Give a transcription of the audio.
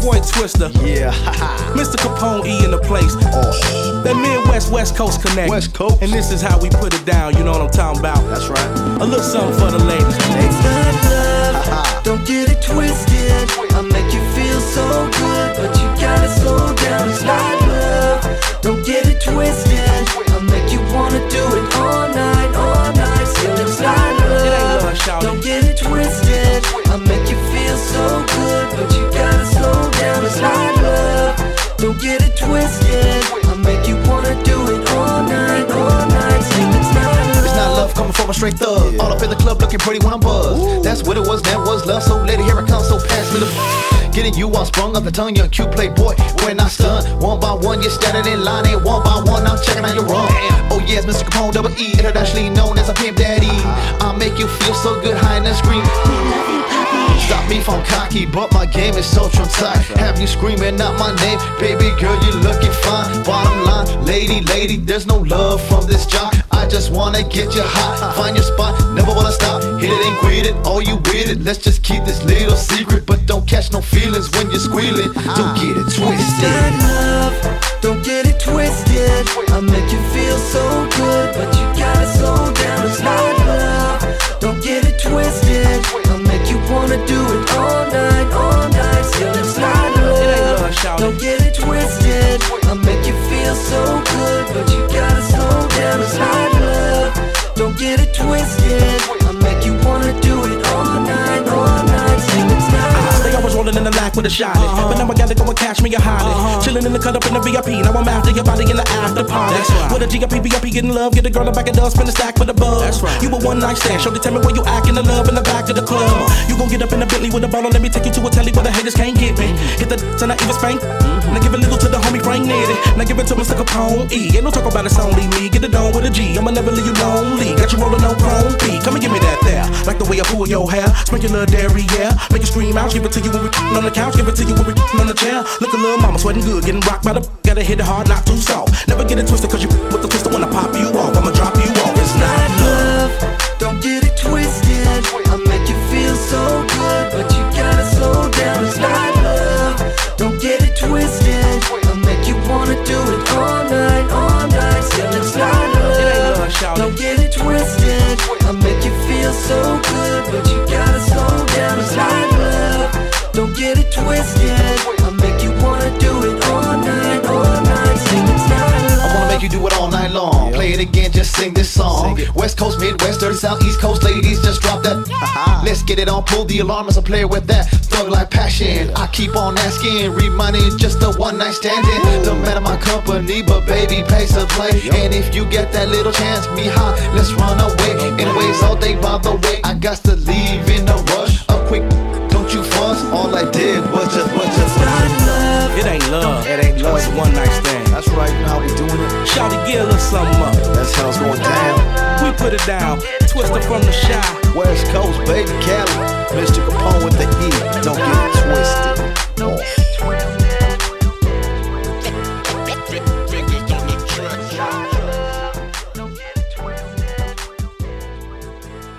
boy Twister. Yeah, Mr. Capone E in the place. Oh, That Midwest West Coast connect. West Coast. And this is how we put it down, you know what I'm talking about. That's right. A little something for the ladies. It's not love, don't get it twisted. I'll make you feel so good, but you gotta slow down. It's not love, don't get it twisted. I'll make you wanna do it all night, all night. Still it's not love, don't get it twisted. I'll make you feel so good, but you gotta slow down. It's not love, don't get it twisted. I'll make you wanna do it all night, all night. Still it's not love. It's not love coming from a straight thug. All up in the club looking pretty when I'm buzzed. That's what it was, that was love. So lady, here it comes, so pass me the getting you all sprung up the tongue, young cute playboy. When I stun, one by one, you're standing in line, and one by one, I'm checking out your run. Oh yes, Mr. Capone, double E, internationally known as a pimp daddy. I'll make you feel so good, high in the scream. Stop me from cocky, but my game is so tight. Have you screaming out my name, baby girl, you looking fine. Bottom line, lady, there's no love from this jock. I just wanna get you hot, find your spot, never wanna stop. Hit it and quit it, oh you with it. Let's just keep this little secret, but don't catch no feelings when you're squealing. Don't get it twisted. That love, don't get it twisted. I'll make you feel so good, but you gotta slow down. It's not love, don't get it twisted. I'll make you wanna do it all night, all night. Still it's not love, don't get it twisted. I'll make you feel so good, but you gotta slow down. It's not love, don't get it twisted. I'll make you wanna do it all night, all night. Still it's not love. They always rolling in the lack with a shot. But now I gotta go and catch me a hottie. Chilling in the cut up in the VIP. Now I'm after your body in the after party. With a GIP, VIP, getting love. Get a girl in the back of the spin a stack for the buzz. You a one night stand. Show tell me where you acting the love in the back of the club. You gon' get up in the Bentley with a ball. Let me take you to a telly where the haters can't get me. Hit the and I even spank. Now give a little to the homie Frank Nitty. Now give it to Mr. Capone E. Ain't no talk about it's only me. Get it on with a G. I'ma never leave you lonely. Got you rolling on chrome P. Come and give me that there. Like the way I pull your hair. Sprinkle your dairy, yeah. Make you scream out. Give it to you when we on the couch. Give it to you when we on the chair. Look a little mama sweating good. Getting rocked by the gotta hit it hard, not too soft. Never get it twisted cause you with the twister wanna pop you off. I'ma drop you off. It's not love. Don't get it twisted. I'll make you feel so good, but you gotta slow down. It's not love. Don't get it twisted. I'll make you wanna do it all night, all night. Still it's not love. Don't get it twisted. I'll make you feel so good, but you gotta slow down. It's not love. Don't get it twisted. I'll make you wanna do it all night, all night. Still it's not love. I wanna make you do it all night long. Play it again, just sing this song. West Coast, Midwest, dirty South, East Coast, ladies, just drop that. Let's get it on, pull the alarm as I play with that thug like passion. I keep on asking, reminding it's just a one night standing. Don't matter my company, but baby, pace to play. And if you get that little chance, me high, let's run away. Anyways, all day by the way, I got to leave in a rush. A quick, don't you fuss. All I did was just. Not love. It ain't love. It ain't love. It's a one night stand. That's right, you know how we doing it. Shawty, get a little something up. That's how it's going down. We put it down. Twister from the shy. West Coast, baby, Cali. Mr. Capone with the E. Don't get it twisted.